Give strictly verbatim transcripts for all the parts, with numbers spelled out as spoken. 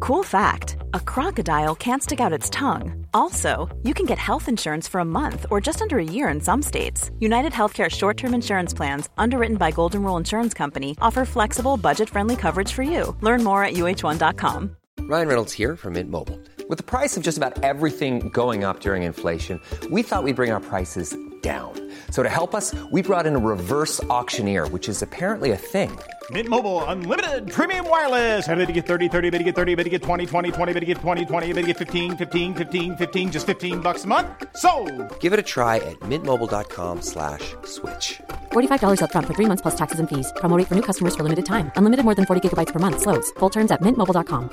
Cool fact, a crocodile can't stick out its tongue. Also, you can get health insurance for a month or just under a year in some states. United Healthcare short-term insurance plans, underwritten by Golden Rule Insurance Company, offer flexible, budget-friendly coverage for you. Learn more at U H one dot com. Ryan Reynolds here from Mint Mobile. With the price of just about everything going up during inflation, we thought we'd bring our prices down. So to help us, we brought in a reverse auctioneer, which is apparently a thing. Mint Mobile Unlimited Premium Wireless. How to get thirty, thirty, how to get thirty, how to get twenty, twenty, twenty, how to get twenty, twenty, how to get fifteen, fifteen, fifteen, fifteen, just fifteen bucks a month? Sold! Give it a try at mintmobile.com slash switch. forty-five dollars up front for three months plus taxes and fees. Promo rate for new customers for limited time. Unlimited more than forty gigabytes per month. Slows full terms at mint mobile dot com.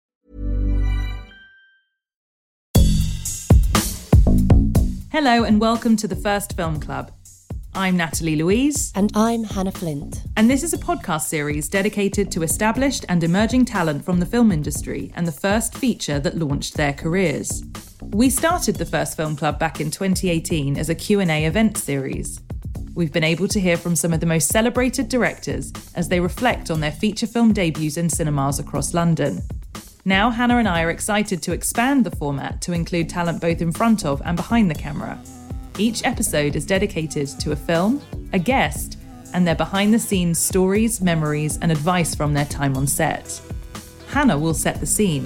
Hello and welcome to the First Film Club. I'm Natalie Louise. And I'm Hannah Flint. And this is a podcast series dedicated to established and emerging talent from the film industry and the first feature that launched their careers. We started the First Film Club back in twenty eighteen as a Q and A event series. We've been able to hear from some of the most celebrated directors as they reflect on their feature film debuts in cinemas across London. Now Hannah and I are excited to expand the format to include talent both in front of and behind the camera. Each episode is dedicated to a film, a guest, and their behind-the-scenes stories, memories, and advice from their time on set. Hannah will set the scene.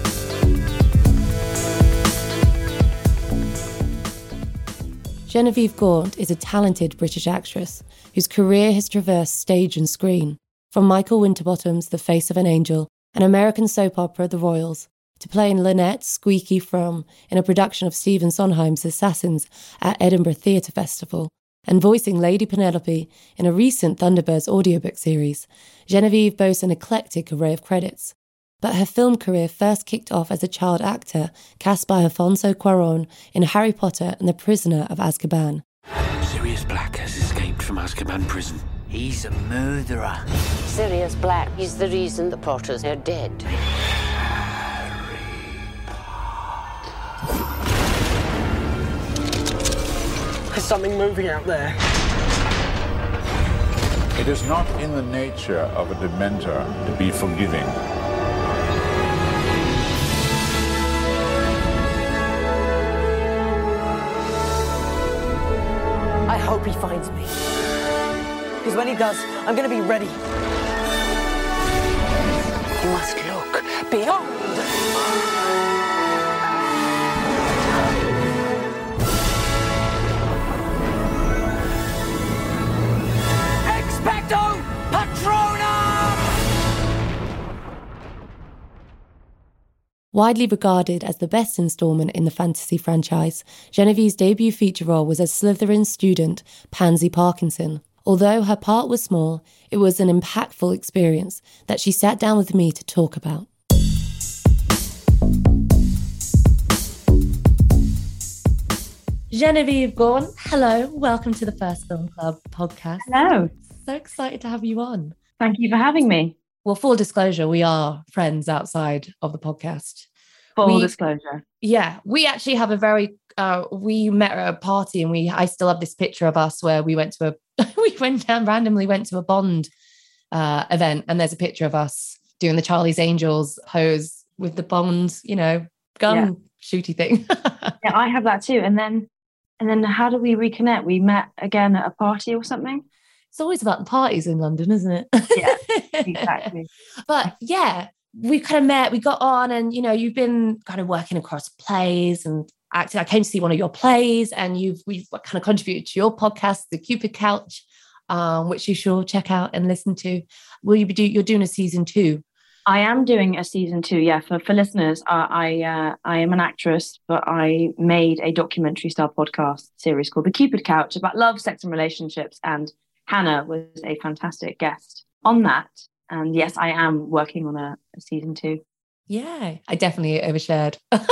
Genevieve Gaunt is a talented British actress whose career has traversed stage and screen, from Michael Winterbottom's The Face of an Angel, an American soap opera, The Royals, to playing Lynette Squeaky Fromm in a production of Stephen Sondheim's Assassins at Edinburgh Theatre Festival, and voicing Lady Penelope in a recent Thunderbirds audiobook series. Genevieve boasts an eclectic array of credits, but her film career first kicked off as a child actor cast by Alfonso Cuarón in Harry Potter and the Prisoner of Azkaban. Sirius Black has escaped from Azkaban prison. He's a murderer. Sirius Black is the reason the Potters are dead. There's something moving out there. It is not in the nature of a Dementor to be forgiving. I hope he finds me. Because when he does, I'm going to be ready. You must look beyond. Expecto Patronum! Widely regarded as the best instalment in the fantasy franchise, Genevieve's debut feature role was as Slytherin's student, Pansy Parkinson. Although her part was small, it was an impactful experience that she sat down with me to talk about. Genevieve Gaunt, hello. Welcome to the First Film Club podcast. Hello. So excited to have you on. Thank you for having me. Well, full disclosure, we are friends outside of the podcast. Full we, disclosure. Yeah, we actually have a very, uh, we met at a party and we, I still have this picture of us where we went to a, we went down, randomly went to a Bond uh, event, and there's a picture of us doing the Charlie's Angels pose with the Bond, you know, gun yeah. shooty thing. Yeah, I have that too. And then, and then how do we reconnect? We met again at a party or something? It's always about the parties in London, isn't it? Yeah, exactly. But yeah, we kind of met, we got on, and, you know, you've been kind of working across plays and acting. I came to see one of your plays, and you've we've kind of contributed to your podcast, The Cupid Couch, um, which you should check out and listen to. Will you be do? You're doing a season two? I am doing a season two. Yeah, for for listeners, uh, I uh, I am an actress, but I made a documentary style podcast series called The Cupid Couch about love, sex, and relationships. And Hannah was a fantastic guest on that. And yes, I am working on a, a season two. Yeah, I definitely overshared.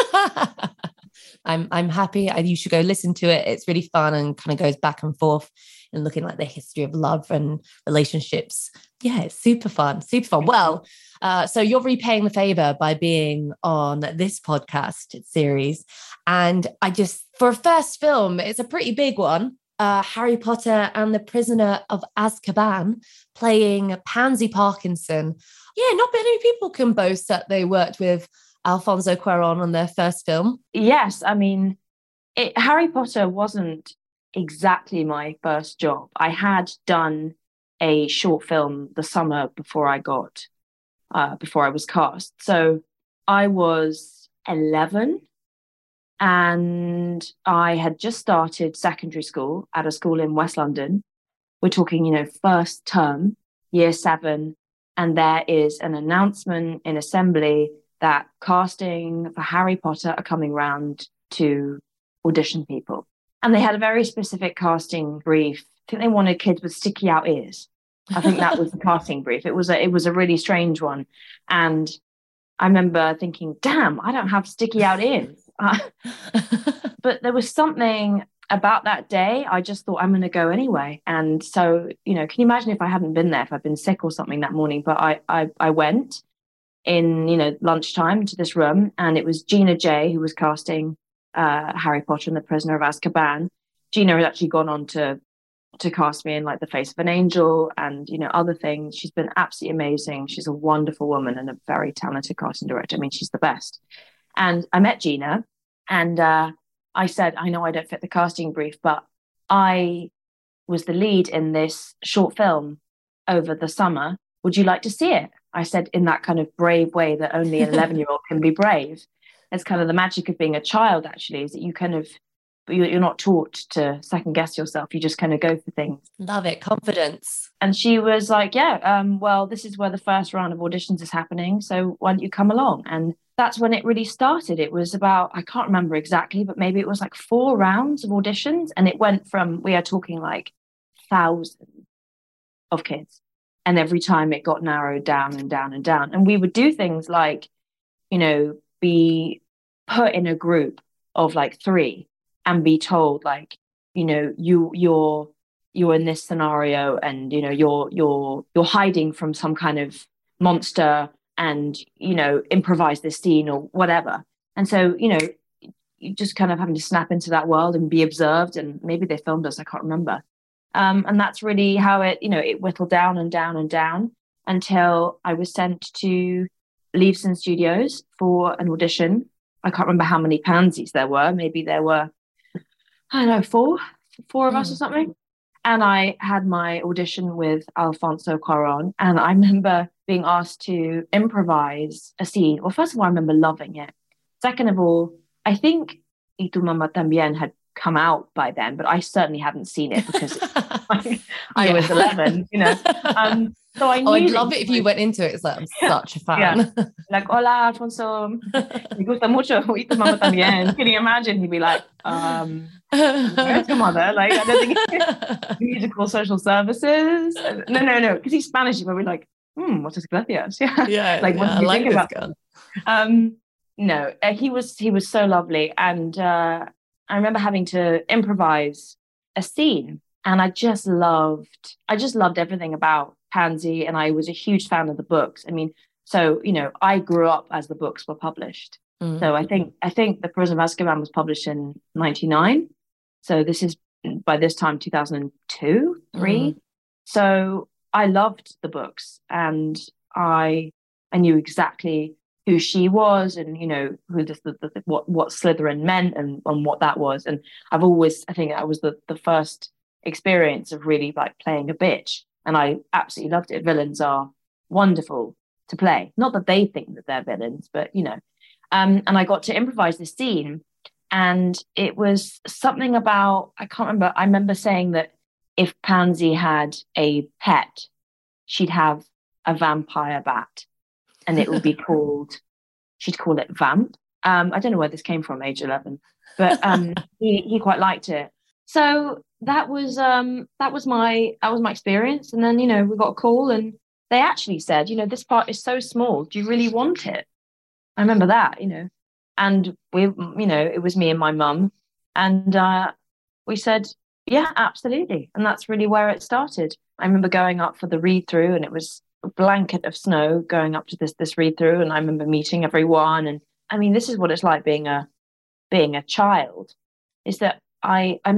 I'm I'm happy. I, you should go listen to it. It's really fun and kind of goes back and forth and looking like the history of love and relationships. Yeah, it's super fun, super fun. Well, uh, so you're repaying the favor by being on this podcast series. And I just, for a first film, it's a pretty big one. uh, Harry Potter and the Prisoner of Azkaban, playing Pansy Parkinson. Yeah, not many people can boast that they worked with Alfonso Cuarón on their first film. Yes, I mean, it, Harry Potter wasn't exactly my first job. I had done a short film the summer before I got, uh, before I was cast. So I was eleven and I had just started secondary school at a school in West London. We're talking, you know, first term, year seven. And there is an announcement in assembly that casting for Harry Potter are coming round to audition people. And they had a very specific casting brief. I think they wanted kids with sticky out ears. I think that was the casting brief. It was a, it was a really strange one. And I remember thinking, damn, I don't have sticky out ears. Uh, but there was something about that day. I just thought, I'm going to go anyway. And so, you know, can you imagine if I hadn't been there, if I'd been sick or something that morning? But I, I, I went in, you know, lunchtime to this room, and it was Gina J who was casting uh, Harry Potter and the Prisoner of Azkaban. Gina had actually gone on to to cast me in like The Face of an Angel and, you know, other things. She's been absolutely amazing. She's a wonderful woman and a very talented casting director. I mean, she's the best. And I met Gina, and uh, I said, I know I don't fit the casting brief, but I was the lead in this short film over the summer. Would you like to see it? I said, in that kind of brave way that only an eleven-year-old can be brave. It's kind of the magic of being a child, actually, is that you kind of, you're not taught to second guess yourself. You just kind of go for things. Love it. Confidence. And she was like, yeah, um, well, this is where the first round of auditions is happening. So why don't you come along? And that's when it really started. It was about, I can't remember exactly, but maybe it was like four rounds of auditions. And it went from, we are talking like thousands of kids. And every time it got narrowed down and down and down. And we would do things like, you know, be put in a group of like three and be told like, you know, you you're you're in this scenario and, you know, you're you're you're hiding from some kind of monster and, you know, improvise this scene or whatever. And so, you know, you just kind of having to snap into that world and be observed. And maybe they filmed us, I can't remember. Um, and that's really how it, you know, it whittled down and down and down until I was sent to Leavesden Studios for an audition. I can't remember how many pansies there were. Maybe there were, I don't know, four, four of mm. us or something. And I had my audition with Alfonso Cuarón. And I remember being asked to improvise a scene. Well, first of all, I remember loving it. Second of all, I think Y Tu Mamá También had come out by then, but I certainly hadn't seen it because I, I yeah. was eleven, you know. Um, so I knew oh, I'd love it if you went into it. It's like, I'm yeah. such a fan. Yeah. Like, hola, Alfonso. Me gusta mucho Y Tu Mamá También. Can you imagine? He'd be like, um, where's your mother? Like, I don't think musical social services. No, no, no. Because he's Spanish. He'd be like, hmm, what is gracias? Yeah. Yeah. Like, what yeah, do you I think like about that? Um, no, uh, he was he was so lovely, and uh, I remember having to improvise a scene, and I just loved, I just loved everything about Pansy, and I was a huge fan of the books. I mean, so, you know, I grew up as the books were published. Mm. So I think, I think The Prisoner of Azkaban was published in ninety-nine. So this is by this time, two thousand two, three. Mm. So I loved the books, and I, I knew exactly who she was, and, you know, who the, the, the what what Slytherin meant, and, and what that was. And I've always, I think that was the the first experience of really like playing a bitch, and I absolutely loved it. Villains are wonderful to play. Not that they think that they're villains, but, you know. Um, and I got to improvise this scene, and it was something about, I can't remember. I remember saying that if Pansy had a pet, she'd have a vampire bat. And it would be called, she'd call it Vamp. Um, I don't know where this came from, age eleven, but um, he he quite liked it. So that was um, that was my that was my experience. And then, you know, we got a call, and they actually said, you know, this part is so small. Do you really want it? I remember that, you know, and we, you know, it was me and my mum, and uh, we said, yeah, absolutely. And that's really where it started. I remember going up for the read through, and it was blanket of snow going up to this this read through, and I remember meeting everyone. And I mean, this is what it's like being a being a child, is that I I met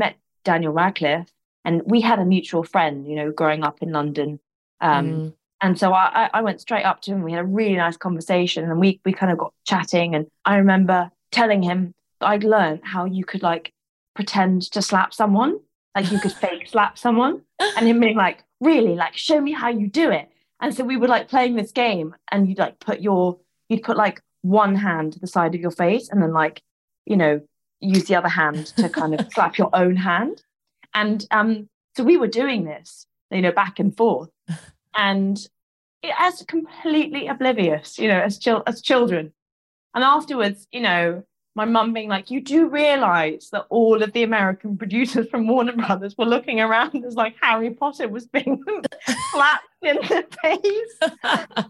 Daniel Radcliffe, and we had a mutual friend, you know, growing up in London. Um, mm. And so I, I went straight up to him. We had a really nice conversation, and we we kind of got chatting. And I remember telling him that I'd learned how you could like pretend to slap someone, like you could fake slap someone, and him being like, really, like show me how you do it. And so we were like playing this game, and you'd like put your you'd put like one hand to the side of your face, and then like, you know, use the other hand to kind of slap your own hand. And um, so we were doing this, you know, back and forth. And it, as completely oblivious, you know, as, chil- as children. And afterwards, you know, my mum being like, you do realise that all of the American producers from Warner Brothers were looking around as like Harry Potter was being slapped in the face.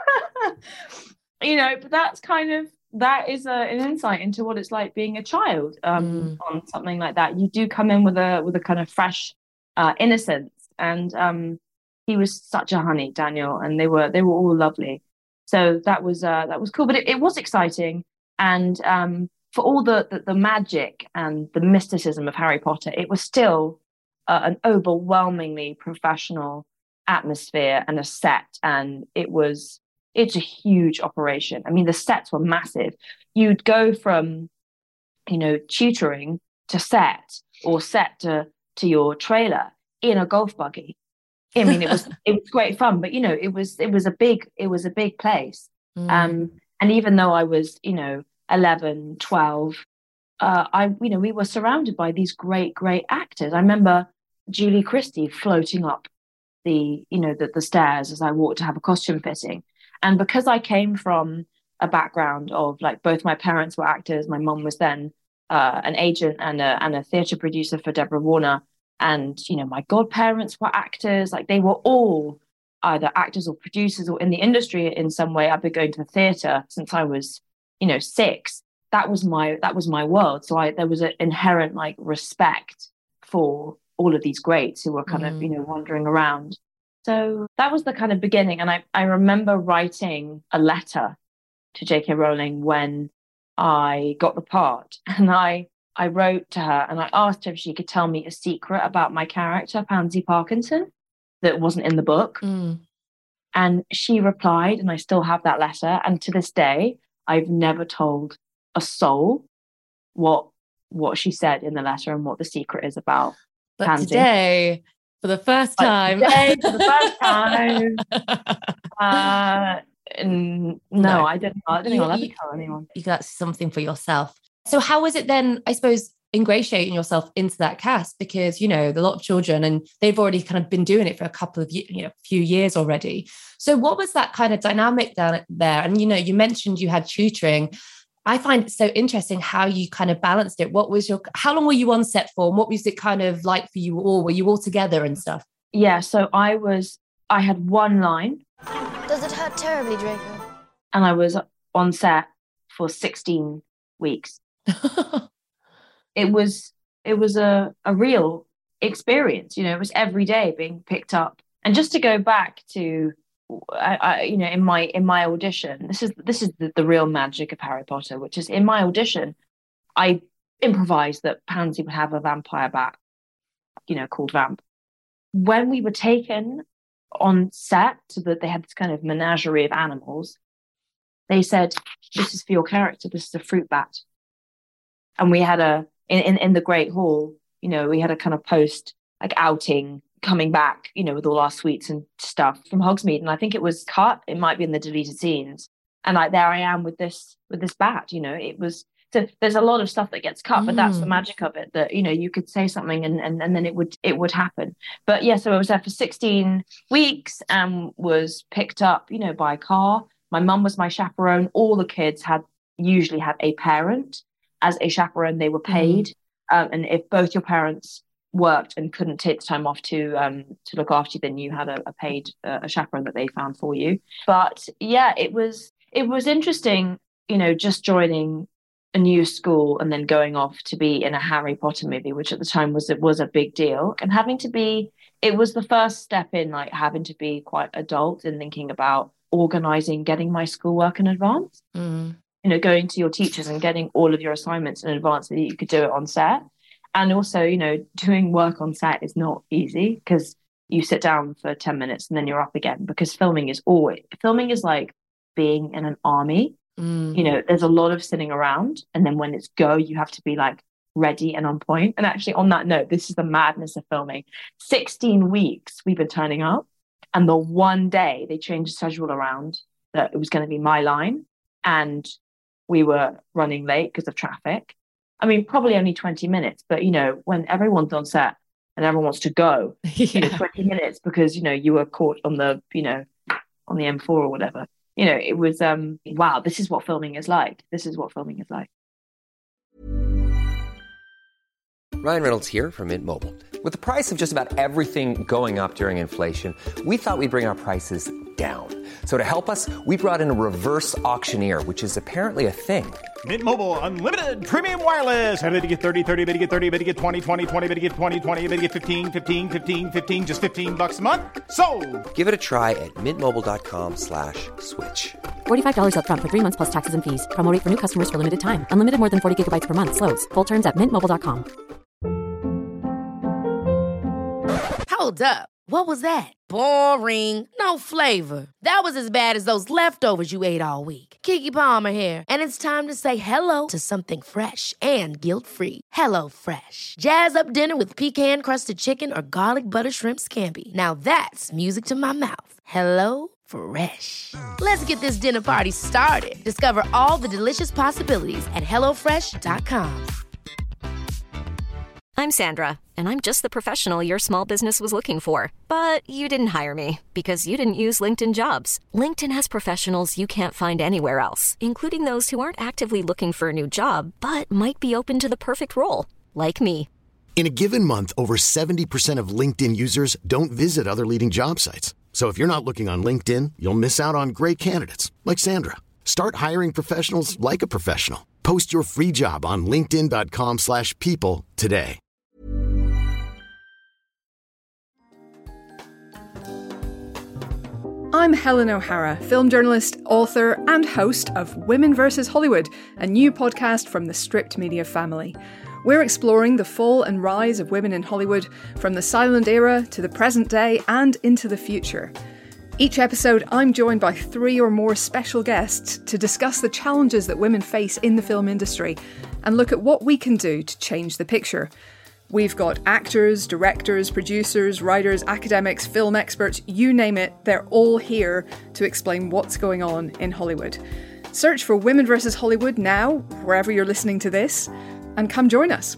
You know, but that's kind of, that is a, an insight into what it's like being a child um, mm. on something like that. You do come in with a with a kind of fresh uh, innocence. And um, he was such a honey, Daniel, and they were they were all lovely. So that was uh, that was cool, but it, it was exciting. And um, for all the, the the magic and the mysticism of Harry Potter, it was still uh, an overwhelmingly professional atmosphere and a set, and it was it's a huge operation. I mean, the sets were massive. You'd go from, you know, tutoring to set, or set to to your trailer in a golf buggy. I mean, it was it was great fun, but you know, it was it was a big it was a big place. Mm. Um, and even though I was, you know, eleven, twelve, uh, I you know we were surrounded by these great great actors. I remember Julie Christie floating up the you know the, the stairs as I walked to have a costume fitting. And because I came from a background of like both my parents were actors, my mum was then uh, an agent and a and a theatre producer for Deborah Warner. And, you know, my godparents were actors, like they were all either actors or producers or in the industry in some way. I've been going to the theatre since I was, you know, six. That was my, that was my world. So I, there was an inherent like respect for all of these greats who were kind mm. of, you know, wandering around. So that was the kind of beginning. And I, I remember writing a letter to J K Rowling when I got the part, and I, I wrote to her and I asked her if she could tell me a secret about my character, Pansy Parkinson, that wasn't in the book. Mm. And she replied, and I still have that letter. And to this day, I've never told a soul what what she said in the letter and what the secret is about but Pansy. Today, for the first time. But today, for the first time. uh, no, no, I don't, I don't think I'll ever tell anyone. You got something for yourself. So how was it then, I suppose, ingratiating yourself into that cast? Because, you know, a lot of children, and they've already kind of been doing it for a couple of, you know, few years already. So what was that kind of dynamic down there? And, you know, you mentioned you had tutoring. I find it so interesting how you kind of balanced it. What was your, how long were you on set for? And what was it kind of like for you all? Were you all together and stuff? Yeah, so I was, I had one line. Does it hurt terribly, Draco? And I was on set for sixteen weeks. it was it was a, a real experience, you know. It was every day being picked up. And just to go back to I, I you know in my in my audition, this is this is the, the real magic of Harry Potter, which is in my audition I improvised that Pansy would have a vampire bat, you know, called Vamp. When we were taken on set, so that they had this kind of menagerie of animals, they said, this is for your character, this is a fruit bat. And we had a, in, in, in the Great Hall, you know, we had a kind of post, like outing, coming back, you know, with all our sweets and stuff from Hogsmeade. And I think it was cut, it might be in the deleted scenes. And like, there I am with this, with this bat, you know, it was, so there's a lot of stuff that gets cut, mm. but that's the magic of it, that, you know, you could say something and, and, and then it would, it would happen. But yeah, so I was there for sixteen weeks and was picked up, you know, by a car. My mum was my chaperone. All the kids had usually had a parent as a chaperone. They were paid. Mm. Um, and if both your parents worked and couldn't take the time off to um, to look after you, then you had a, a paid uh, a chaperone that they found for you. But yeah, it was it was interesting, you know, just joining a new school and then going off to be in a Harry Potter movie, which at the time was it was a big deal, and having to be, it was the first step in like having to be quite adult and thinking about organizing, getting my schoolwork in advance, mm. you know, going to your teachers and getting all of your assignments in advance so that you could do it on set. And also, you know, doing work on set is not easy because you sit down for ten minutes and then you're up again, because filming is always, filming is like being in an army. Mm. You know, there's a lot of sitting around, and then when it's go, you have to be like ready and on point. And actually, on that note, this is the madness of filming. sixteen weeks we've been turning up, and the one day they changed the schedule around that it was going to be my line, and we were running late because of traffic. I mean, probably only twenty minutes, but you know, when everyone's on set and everyone wants to go, yeah. you know, twenty minutes because, you know, you were caught on the, you know, on the M four or whatever. You know, it was, um, wow, this is what filming is like. This is what filming is like. Ryan Reynolds here from Mint Mobile. With the price of just about everything going up during inflation, we thought we'd bring our prices down. So to help us, we brought in a reverse auctioneer, which is apparently a thing. Mint Mobile Unlimited Premium Wireless. How to get thirty, thirty, how to get thirty, how to get twenty, twenty, twenty, how to get twenty, twenty, how to get fifteen, fifteen, fifteen, fifteen, just fifteen bucks a month? Sold! Give it a try at mintmobile.com slash switch. forty-five dollars up front for three months plus taxes and fees. Promo rate for new customers for limited time. Unlimited more than forty gigabytes per month. Slows full terms at mint mobile dot com. Hold up. What was that? Boring. No flavor. That was as bad as those leftovers you ate all week. Keke Palmer here, and it's time to say hello to something fresh and guilt-free. Hello Fresh. Jazz up dinner with pecan-crusted chicken or garlic butter shrimp scampi. Now that's music to my mouth. Hello Fresh. Let's get this dinner party started. Discover all the delicious possibilities at hello fresh dot com. I'm Sandra, and I'm just the professional your small business was looking for. But you didn't hire me because you didn't use LinkedIn Jobs. LinkedIn has professionals you can't find anywhere else, including those who aren't actively looking for a new job, but might be open to the perfect role, like me. In a given month, over seventy percent of LinkedIn users don't visit other leading job sites. So if you're not looking on LinkedIn, you'll miss out on great candidates like Sandra. Start hiring professionals like a professional. Post your free job on linkedin dot com slash people today. I'm Helen O'Hara, film journalist, author, and host of Women versus Hollywood, a new podcast from the Stripped Media family. We're exploring the fall and rise of women in Hollywood, from the silent era to the present day and into the future. Each episode, I'm joined by three or more special guests to discuss the challenges that women face in the film industry and look at what we can do to change the picture. We've got actors, directors, producers, writers, academics, film experts, you name it, they're all here to explain what's going on in Hollywood. Search for Women versus Hollywood now, wherever you're listening to this, and come join us.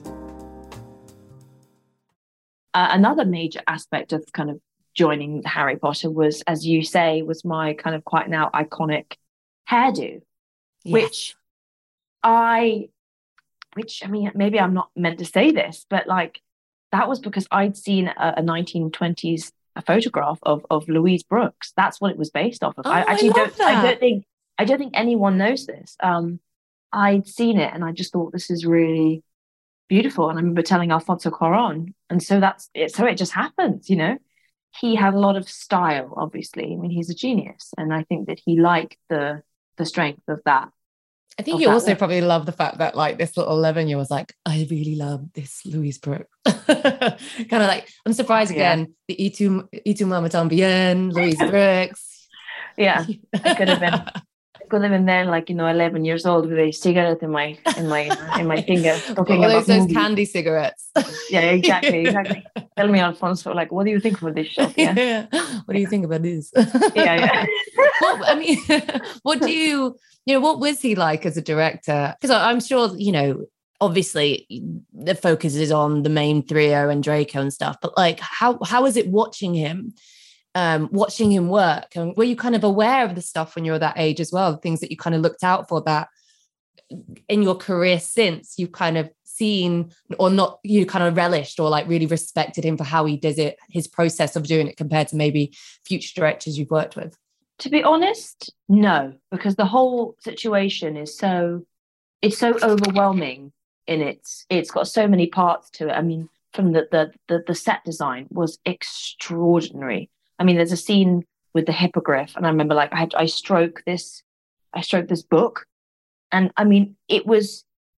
Uh, another major aspect of kind of joining Harry Potter was, as you say, was my kind of quite now iconic hairdo, yes. which I... Which, I mean, maybe I'm not meant to say this, but like that was because I'd seen a, a nineteen twenties a photograph of of Louise Brooks. That's what it was based off of. Oh, I actually I don't. that. I don't think. I don't think anyone knows this. Um, I'd seen it, and I just thought this is really beautiful. And I remember telling Alfonso Cuarón, and so that's it. So it just happens, you know. He had a lot of style, obviously. I mean, he's a genius, and I think that he liked the the strength of that. I think you also level. probably love the fact that like this little eleven-year was like, I really love this Louise Brooks. Kind of like, I'm surprised again, yeah. the Y tu, y tu Mama Tambien, Louise Brooks. Yeah, I could have been. I could have been then, like, you know, eleven years old with a cigarette in my in my in my finger. Talking about those movies. Candy cigarettes. Yeah, exactly, exactly. Tell me, Alfonso, like, what do you think about this shot? Yeah. yeah. What do you think about this? yeah, yeah. Well, I mean, what do you? You know, what was he like as a director? Because I'm sure, you know, obviously the focus is on the main trio and Draco and stuff, but like, how how is it watching him, um, watching him work? And were you kind of aware of the stuff when you were that age as well, the things that you kind of looked out for that in your career since you've kind of seen or not, you kind of relished or like really respected him for how he does it, his process of doing it compared to maybe future directors you've worked with? To be honest, no, because the whole situation is so, it's so overwhelming in its, it's got so many parts to it. I mean, from the, the, the, the set design was extraordinary. I mean, there's a scene with the hippogriff, and I remember like I had, I stroke this, I stroked this book. And I mean, it was,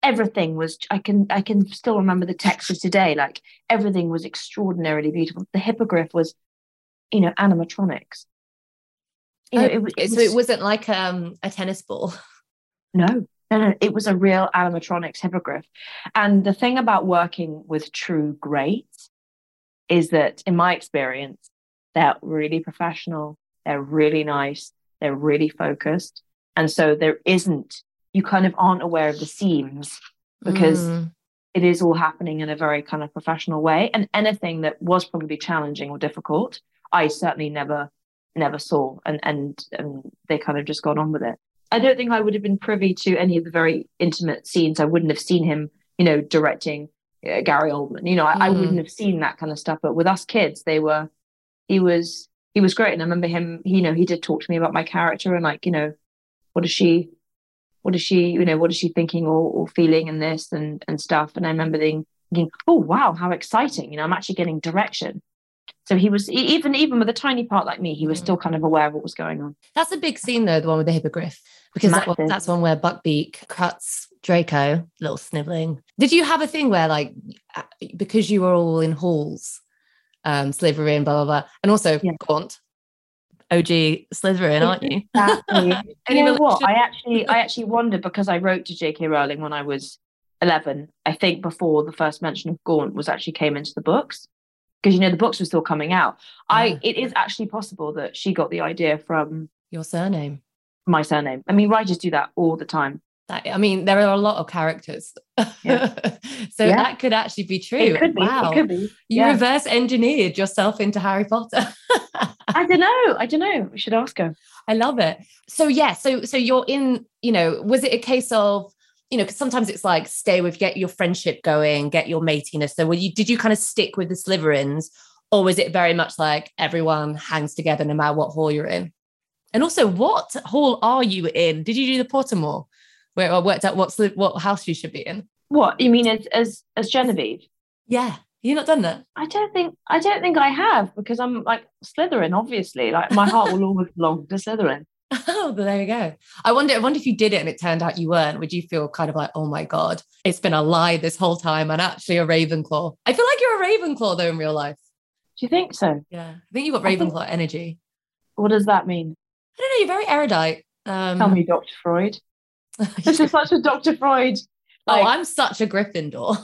everything was, I can I can still remember the textures today. Like everything was extraordinarily beautiful. The hippogriff was, you know, animatronics. You know, oh, it, it so was, it wasn't like um, a tennis ball. No, no, no. It was a real animatronics hippogriff. And the thing about working with true greats is that, in my experience, they're really professional. They're really nice. They're really focused. And so there isn't, you kind of aren't aware of the seams because mm. it is all happening in a very kind of professional way. And anything that was probably challenging or difficult, I certainly never, never saw. And, and, and they kind of just got on with it. I don't think I would have been privy to any of the very intimate scenes. I wouldn't have seen him, you know, directing uh, Gary Oldman. You know, I, mm. I wouldn't have seen that kind of stuff. But with us kids, they were, he was, he was great. And I remember him, you know, he did talk to me about my character and like, you know, what is she, what is she, you know, what is she thinking or, or feeling in this and, and stuff. And I remember thinking, oh, wow, how exciting. You know, I'm actually getting direction. So he was, even even with a tiny part like me, he was still kind of aware of what was going on. That's a big scene, though, the one with the hippogriff, because that one, that's one where Buckbeak cuts Draco, little sniveling. Did you have a thing where, like, because you were all in halls, um, Slytherin, blah, blah, blah, and also yeah. Gaunt, O G Slytherin, aren't you? Exactly. You know what? I actually, I actually wondered, because I wrote to J K Rowling when I was eleven, I think before the first mention of Gaunt was actually came into the books. Because, you know, the books were still coming out. Yeah. I It is actually possible that she got the idea from... Your surname. My surname. I mean, writers do that all the time. That, I mean, there are a lot of characters. Yeah. so yeah. that could actually be true. It could be. Wow. It could be. You yeah. reverse engineered yourself into Harry Potter. I don't know. I don't know. We should ask her. I love it. So, yeah. So, so you're in, you know, was it a case of, you know, because sometimes it's like stay with, get your friendship going, get your matiness. So were you, did you kind of stick with the Slytherins, or was it very much like everyone hangs together no matter what hall you're in? And also, what hall are you in? Did you do the Pottermore, where I worked out what what house you should be in? What you mean as as as Genevieve? Yeah, you not done that? I don't think I don't think I have, because I'm like Slytherin, obviously. Like my heart will always belong to Slytherin. Oh, there you go. I wonder, I wonder if you did it and it turned out you weren't. Would you feel kind of like, oh my God, it's been a lie this whole time and actually a Ravenclaw? I feel like you're a Ravenclaw though in real life. Do you think so? Yeah, I think you've got Ravenclaw think... energy. What does that mean? I don't know. You're very erudite. Um... Tell me, Doctor Freud. This is such a Doctor Freud. Like... Oh, I'm such a Gryffindor.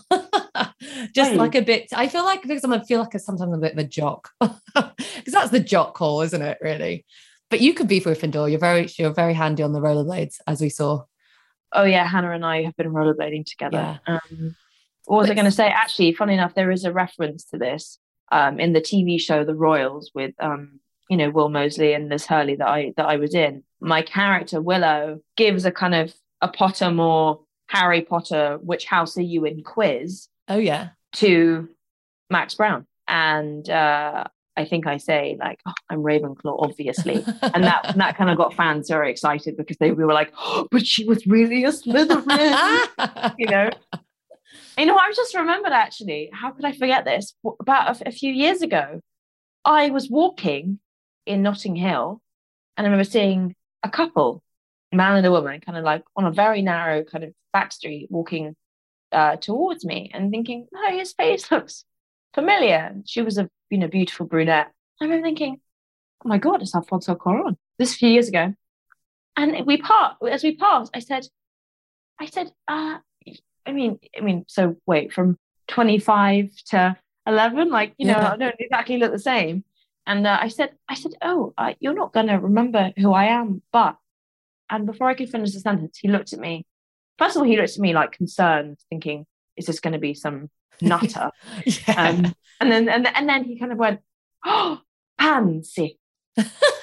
Just like a bit. I feel like because I'm, I feel like a, sometimes I'm a bit of a jock, because that's the jock call, isn't it? Really. But you could be Gryffindor. You're very, you're very handy on the rollerblades, as we saw. Oh yeah, Hannah and I have been rollerblading together. Yeah. Um, what was but, I going to say? Actually, funny enough, there is a reference to this um, in the T V show The Royals with, um, you know, Will Mosley and Liz Hurley that I that I was in. My character Willow gives a kind of a Pottermore, Harry Potter, which house are you in quiz? Oh yeah, to Max Brown, and. Uh, I think I say like, oh, I'm Ravenclaw, obviously. And that that kind of got fans very excited because they we were like, oh, but she was really a Slytherin, you know? You know, I just remembered actually, how could I forget this? About a, a few years ago, I was walking in Notting Hill and I remember seeing a couple, a man and a woman, kind of like on a very narrow kind of back street walking uh, towards me and thinking, oh, his face looks familiar. She was a you know beautiful brunette. I remember thinking, oh my God, it's Alfonso Cuarón. This a few years ago, and we part as we passed. I said, I said, uh, I mean, I mean, so wait, from twenty-five to eleven, like you know, yeah. I don't exactly look the same. And uh, I said, I said, oh, uh, you're not gonna remember who I am, but. And before I could finish the sentence, he looked at me. First of all, he looked at me like concerned, thinking, is this going to be some nutter? yeah. um, and then and, and then he kind of went, oh, pansy. Like,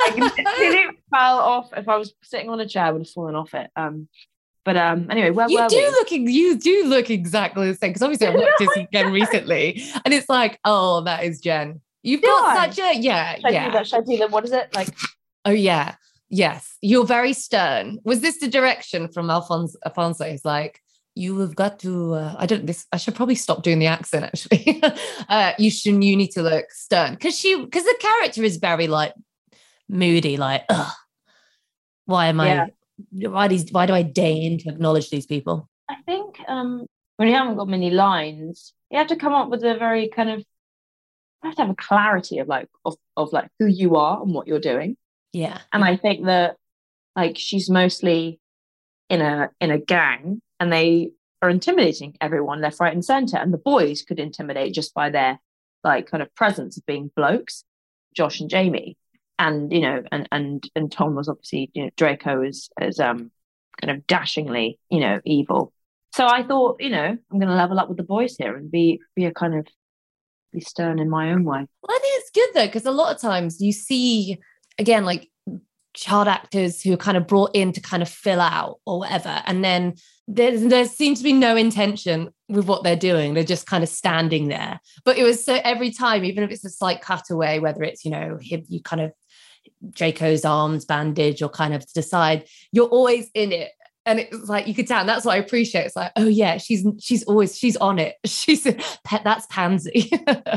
it fell off. If I was sitting on a chair, I would have fallen off it. Um, but um, anyway, where you were do we? look you do look exactly the same, because obviously I've watched this again recently, and it's like, oh, that is Jen. You've do got I? such a yeah Should yeah. I do that? Should I do that? What is it like? Oh yeah. Yes, you're very stern. Was this the direction from Alfonso? Alfonso is like, you have got to. Uh, I don't. This. I should probably stop doing the accent. Actually, uh, you should. You need to look stern, because she. Because the character is very like moody. Like, ugh, why am yeah. I? Why these? Why do I deign to acknowledge these people? I think um, when you haven't got many lines, you have to come up with a very kind of, you have to have a clarity of like, of, of like who you are and what you're doing. Yeah. And I think that like she's mostly in a in a gang and they are intimidating everyone left, right and center. And the boys could intimidate just by their like kind of presence of being blokes, Josh and Jamie. And, you know, and and and Tom was obviously, you know, Draco is is um kind of dashingly, you know, evil. So I thought, you know, I'm gonna level up with the boys here and be be a kind of be stern in my own way. Well, I think it's good though, because a lot of times you see again, like child actors who are kind of brought in to kind of fill out or whatever. And then there, there seems to be no intention with what they're doing. They're just kind of standing there. But it was so every time, even if it's a slight cutaway, whether it's, you know, him, you kind of Draco's arms bandage or kind of to the side, you're always in it. And it's like, you could tell, and that's what I appreciate. It's like, oh yeah, she's she's always, she's on it. She's, that's Pansy.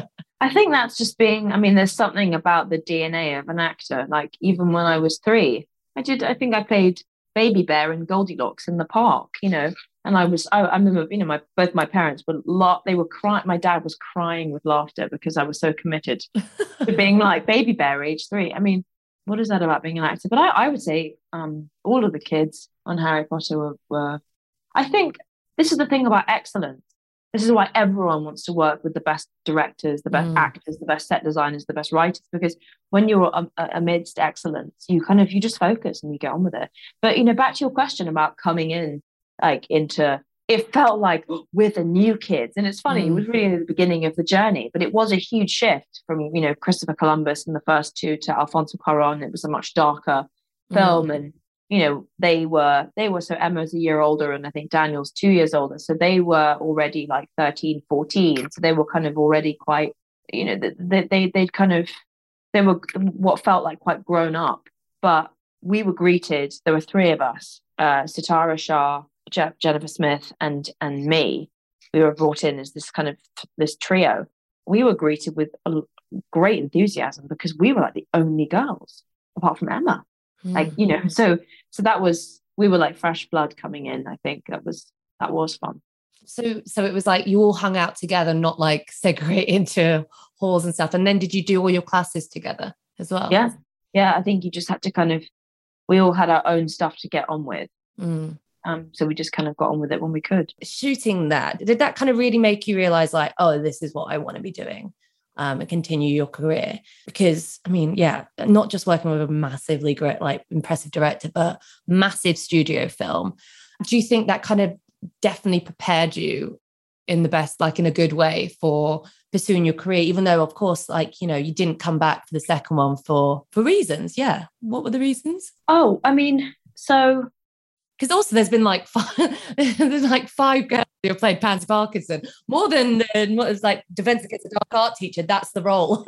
I think that's just being, I mean, there's something about the D N A of an actor. Like even when I was three, I did, I think I played Baby Bear in Goldilocks in the park, you know, and I was, I, I remember, you know, my, both my parents were, lot, they were crying, my dad was crying with laughter because I was so committed to being like Baby Bear age three. I mean, what is that about being an actor? But I, I would say um, all of the kids on Harry Potter were, were, I think this is the thing about excellence. This is why everyone wants to work with the best directors, the best mm. actors, the best set designers, the best writers, because when you're um, amidst excellence, you kind of, you just focus and you get on with it. But, you know, back to your question about coming in, like into, it felt like with the new kids. And it's funny, mm. it was really the beginning of the journey, but it was a huge shift from, you know, Christopher Columbus in the first two to Alfonso Cuarón. It was a much darker film. Mm. And, you know, they were, they were, so Emma's a year older and I think Daniel's two years older. So they were already like thirteen, fourteen. So they were kind of already quite, you know, they, they, they'd kind of, they were what felt like quite grown up. But we were greeted, there were three of us, uh, Sitara Shah, Je- Jennifer Smith and, and me. We were brought in as this kind of, this trio. We were greeted with a great enthusiasm because we were like the only girls apart from Emma. Like, you know, so so that was, we were like fresh blood coming in. I think that was that was fun. So so it was like you all hung out together, not like segregate into halls and stuff. And then did you do all your classes together as well? Yeah. Yeah. I think you just had to kind of, we all had our own stuff to get on with. Mm. Um, so we just kind of got on with it when we could. Shooting that, did that kind of really make you realize like, oh, this is what I want to be doing? Um, and continue your career? Because I mean, yeah, not just working with a massively great, like impressive director, but massive studio film. Do you think that kind of definitely prepared you in the best, like in a good way for pursuing your career, even though of course, like, you know, you didn't come back for the second one for, for reasons. Yeah. What were the reasons? Oh, I mean, so because also there's been like five, there's like five girls who have played Pansy Parkinson, more than, than what is like Defense Against the Dark Art teacher. That's the role.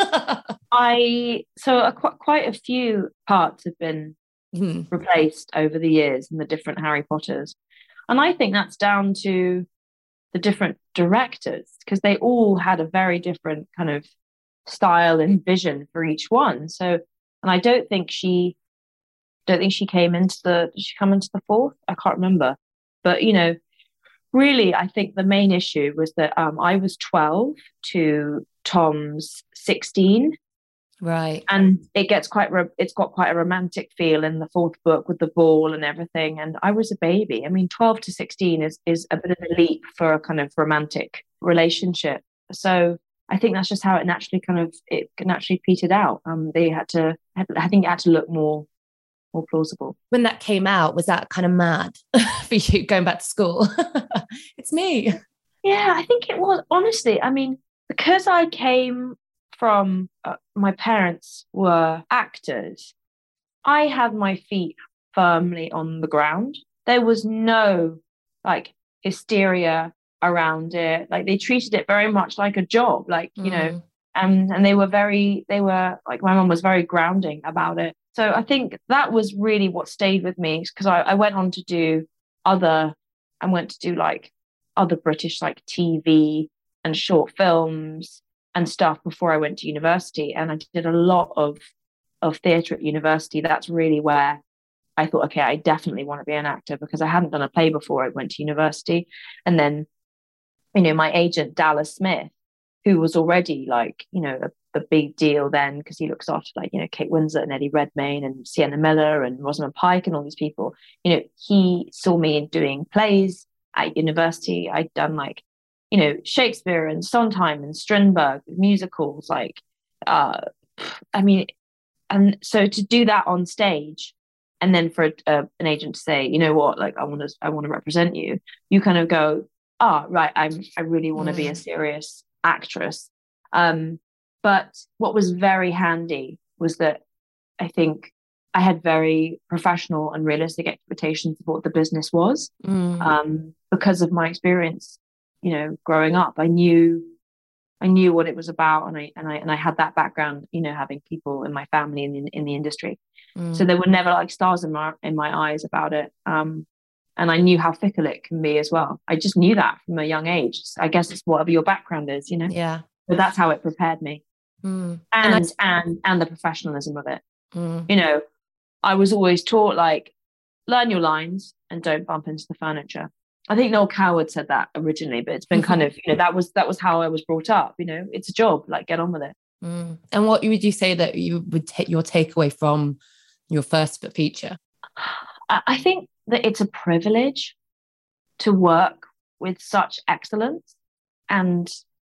I so a, qu- quite a few parts have been mm. replaced over the years in the different Harry Potters, and I think that's down to the different directors because they all had a very different kind of style and vision for each one. So, and I don't think she. don't think she came into the, did she come into the fourth? I can't remember. But, you know, really, I think the main issue was that um, I was twelve to Tom's sixteen. Right. And it gets quite, ro- it's got quite a romantic feel in the fourth book with the ball and everything. And I was a baby. I mean, twelve to sixteen is, is a bit of a leap for a kind of romantic relationship. So I think that's just how it naturally kind of, it naturally petered out. Um, they had to, I think it had to look more, more plausible. When that came out, was that kind of mad for you going back to school? It's me. Yeah, I think it was. Honestly, I mean, because I came from, uh, my parents were actors, I had my feet firmly on the ground. There was no like hysteria around it. Like they treated it very much like a job, like, you mm. know, and, and they were very, they were like, my mum was very grounding about it. So I think that was really what stayed with me because I, I went on to do other, I went to do like other British like T V and short films and stuff before I went to university. And I did a lot of, of theatre at university. That's really where I thought, okay, I definitely want to be an actor, because I hadn't done a play before I went to university. And then, you know, my agent, Dallas Smith, who was already like, you know, a, a big deal then, because he looks after like, you know, Kate Winslet and Eddie Redmayne and Sienna Miller and Rosamund Pike and all these people. You know, he saw me doing plays at university. I'd done like, you know, Shakespeare and Sondheim and Strindberg, musicals, like, uh, I mean, and so to do that on stage, and then for uh, an agent to say, you know what, like, I want to, I want to represent you, you kind of go, ah, oh, right, I'm, I really want to mm. be a serious actress. Um, but what was very handy was that I think I had very professional and realistic expectations of what the business was. Mm. Um, because of my experience, you know, growing up, I knew, I knew what it was about, and I and I and I had that background, you know, having people in my family in the, in the industry. Mm. So there were never like stars in my in my eyes about it. Um, and I knew how fickle it can be as well. I just knew that from a young age. I guess it's whatever your background is, you know. Yeah. So that's how it prepared me, mm. and and, I... and and the professionalism of it. Mm. You know, I was always taught like, learn your lines and don't bump into the furniture. I think Noel Coward said that originally, but it's been kind of, you know, that was that was how I was brought up. You know, it's a job, like, get on with it. Mm. And what would you say that you would take your takeaway from your first feature? I think that it's a privilege to work with such excellence and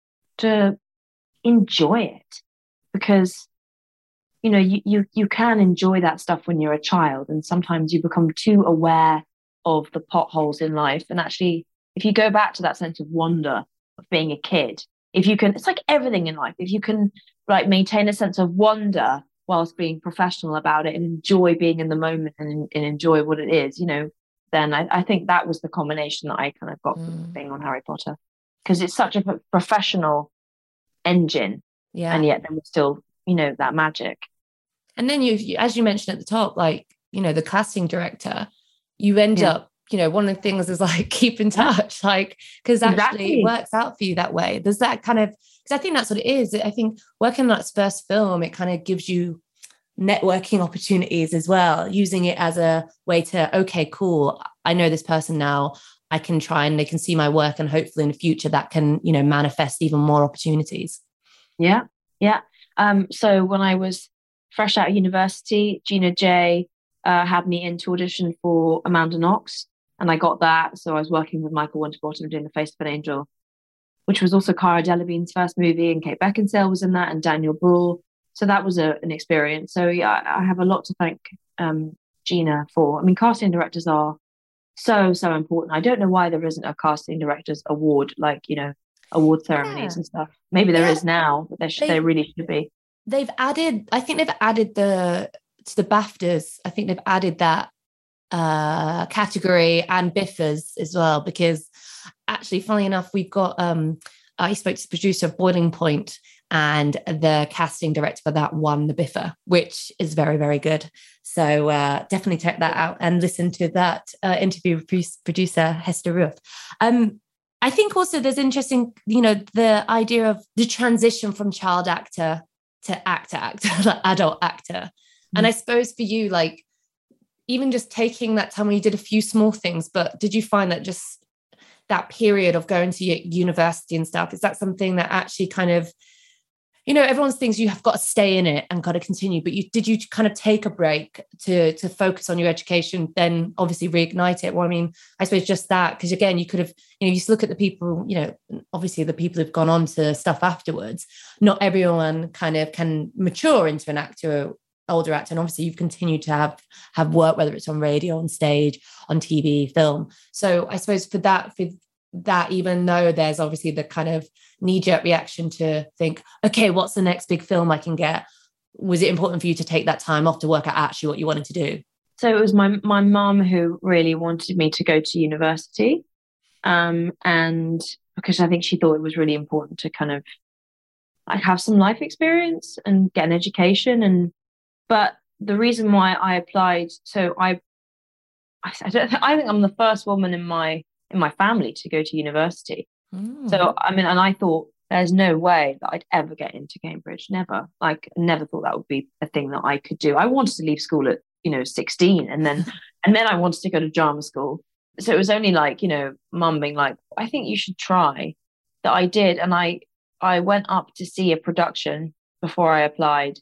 to enjoy it, because, you know, you, you, you can enjoy that stuff when you're a child, and sometimes you become too aware of the potholes in life. And actually, if you go back to that sense of wonder of being a kid, if you can, it's like everything in life, if you can like maintain a sense of wonder whilst being professional about it and enjoy being in the moment and, and enjoy what it is, you know, then I, I think that was the combination that I kind of got mm. from being on Harry Potter, because it's such a professional engine, yeah, and yet there was still, you know, that magic. And then you, as you mentioned at the top, like, you know, the casting director, you end yeah. up, you know, one of the things is like, keep in touch, like, because actually exactly. it works out for you that way. There's that kind of, because I think that's what it is. I think working on that first film, it kind of gives you networking opportunities as well, using it as a way to, okay, cool, I know this person now, I can try and they can see my work, and hopefully in the future that can, you know, manifest even more opportunities. Yeah, yeah. Um, so when I was fresh out of university, Gina J uh, had me in to audition for Amanda Knox, and I got that. So I was working with Michael Winterbottom doing The Face of an Angel, which was also Cara Delevingne's first movie, and Kate Beckinsale was in that, and Daniel Bruhl. So that was a, an experience. So yeah, I have a lot to thank um, Gina for. I mean, casting directors are so, so important. I don't know why there isn't a casting directors award, like, you know, award ceremonies yeah. and stuff. Maybe there yeah. is now, but there, should, they, there really should be. They've added, I think they've added the, to the BAFTAs, I think they've added that uh, category, and B I F As as well, because actually, funnily enough, we've got, um, I spoke to the producer of Boiling Point, and the casting director for that won the B I F A, which is very, very good. So uh, definitely check that out and listen to that uh, interview with producer Hester Ruth. Um, I think also there's interesting, you know, the idea of the transition from child actor to actor, actor, like adult actor. Mm-hmm. And I suppose for you, like, even just taking that time when you did a few small things, but did you find that just that period of going to university and stuff, is that something that actually kind of, you know, everyone thinks you have got to stay in it and got to continue, but you did you kind of take a break to to focus on your education, then obviously reignite it? Well, I mean, I suppose just that, because again, you could have, you know, you just look at the people, you know, obviously the people who've gone on to stuff afterwards, not everyone kind of can mature into an actor, older actor, and obviously you've continued to have have work, whether it's on radio, on stage, on T V, film. So I suppose for that, for that, even though there's obviously the kind of knee-jerk reaction to think, okay, what's the next big film I can get? Was it important for you to take that time off to work out actually what you wanted to do? So it was my my mum who really wanted me to go to university, um, and because I think she thought it was really important to kind of like have some life experience and get an education. And but the reason why I applied, so I, I don't, I think I'm the first woman in my in my family to go to university. Mm. So, I mean, and I thought there's no way that I'd ever get into Cambridge. Never. Like, never thought that would be a thing that I could do. I wanted to leave school at you know, sixteen. And then, and then I wanted to go to drama school. So it was only like, you know, mum being like, I think you should try, that I did. And I, I went up to see a production before I applied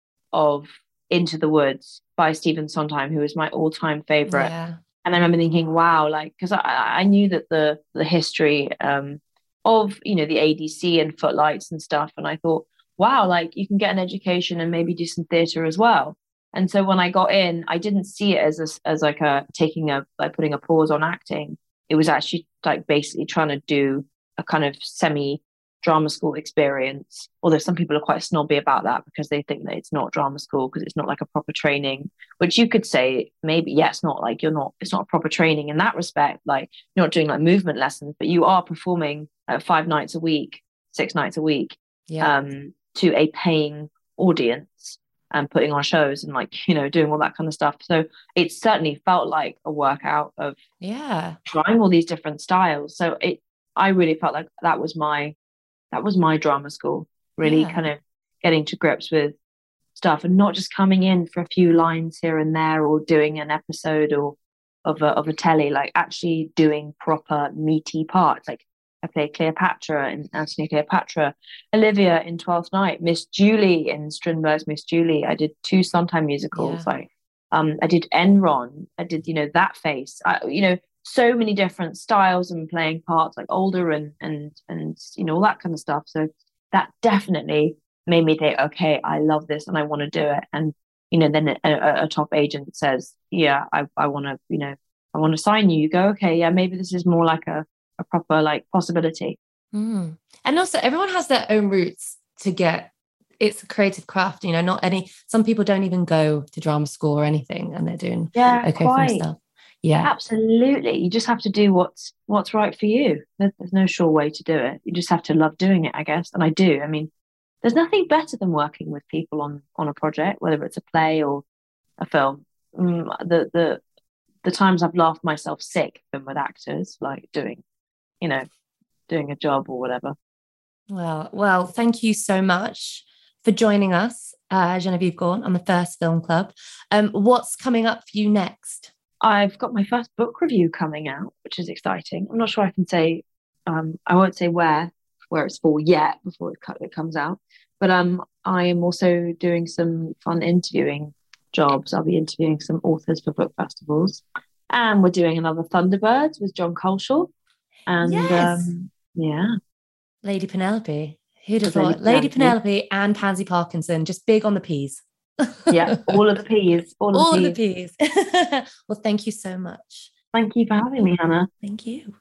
of Into the Woods by Stephen Sondheim, who was my all-time favorite. Yeah. And I remember thinking, wow, like, because I, I knew that the the history um, of, you know, the A D C and footlights and stuff. And I thought, wow, like you can get an education and maybe do some theatre as well. And so when I got in, I didn't see it as a, as like a taking a, like putting a pause on acting. It was actually like basically trying to do a kind of semi drama school experience, although some people are quite snobby about that because they think that it's not drama school because it's not like a proper training, which you could say maybe, yeah, it's not like you're not, it's not a proper training in that respect. Like you're not doing like movement lessons, but you are performing uh, five nights a week, six nights a week yeah. um, to a paying audience and putting on shows and like, you know, doing all that kind of stuff. So it certainly felt like a workout of yeah trying all these different styles. So it, I really felt like that was my, that was my drama school, really yeah. kind of getting to grips with stuff and not just coming in for a few lines here and there or doing an episode or of a, of a telly, like actually doing proper meaty parts. Like I played Cleopatra in Antony Cleopatra, Olivia in Twelfth Night, Miss Julie in Strindberg's Miss Julie. I did two Sondheim musicals. Yeah. Like um, I did Enron. I did, you know, That Face. I, you know, so many different styles and playing parts, like older and and and you know all that kind of stuff. So that definitely made me think, okay, I love this and I want to do it. And you know, then a, a, a top agent says, yeah, I I want to, you know, I want to sign you. You go, okay, yeah, maybe this is more like a a proper like possibility. Mm. And also, everyone has their own routes to get. It's a creative craft, you know. Not any. Some people don't even go to drama school or anything, and they're doing yeah, okay quite. for themselves. Yeah, absolutely. You just have to do what's what's right for you. There's, there's no sure way to do it. You just have to love doing it, I guess. And I do. I mean, there's nothing better than working with people on on a project, whether it's a play or a film. Mm, the the the times I've laughed myself sick been with actors, like doing, you know, doing a job or whatever. Well, well, thank you so much for joining us, uh, Genevieve Gaunt, on the First Film Club. Um, what's coming up for you next? I've got my first book review coming out, which is exciting. I'm not sure I can say, um, I won't say where, where it's for yet before it, it comes out. But um, I am also doing some fun interviewing jobs. I'll be interviewing some authors for book festivals. And we're doing another Thunderbirds with John Culshaw. And yes. um, yeah. Lady Penelope. Who'd have Lady thought? Lady Penelope. Penelope and Pansy Parkinson, just big on the peas. Yeah, all of the peas. All, all of the peas. Of the peas. Well, thank you so much. Thank you for having me, Hannah. Thank you.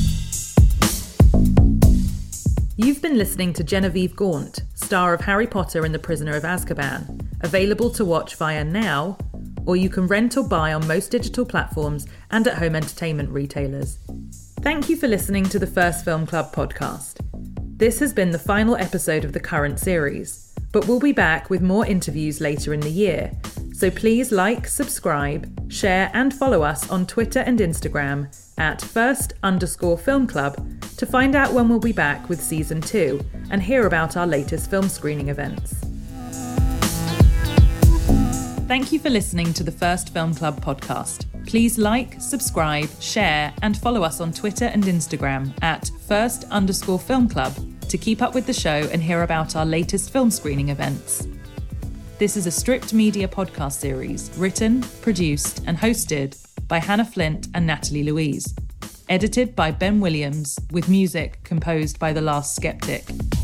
You've been listening to Genevieve Gaunt, star of Harry Potter and the Prisoner of Azkaban, available to watch via Now, or you can rent or buy on most digital platforms and at home entertainment retailers. Thank you for listening to the First Film Club podcast. This has been the final episode of the current series, but we'll be back with more interviews later in the year. So please like, subscribe, share and follow us on Twitter and Instagram at first underscore film club to find out when we'll be back with season two and hear about our latest film screening events. Thank you for listening to the First Film Club podcast. Please like, subscribe, share and follow us on Twitter and Instagram at first underscore film club to keep up with the show and hear about our latest film screening events. This is a Stripped Media podcast series written, produced and hosted by Hannah Flint and Natalie Louise. Edited by Ben Williams with music composed by The Last Skeptic.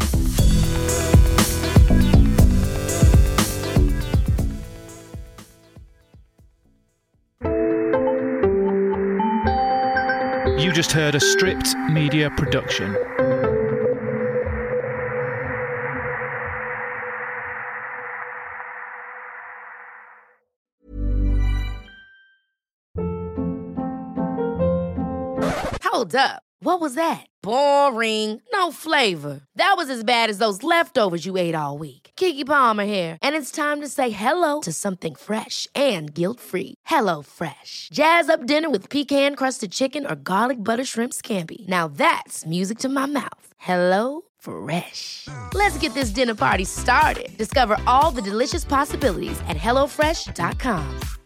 You just heard a Stripped Media production. Hold up. What was that? Boring. No flavor. That was as bad as those leftovers you ate all week. Keke Palmer here, and it's time to say hello to something fresh and guilt-free. Hello Fresh. Jazz up dinner with pecan-crusted chicken or garlic butter shrimp scampi. Now that's music to my mouth. Hello Fresh. Let's get this dinner party started. Discover all the delicious possibilities at hello fresh dot com.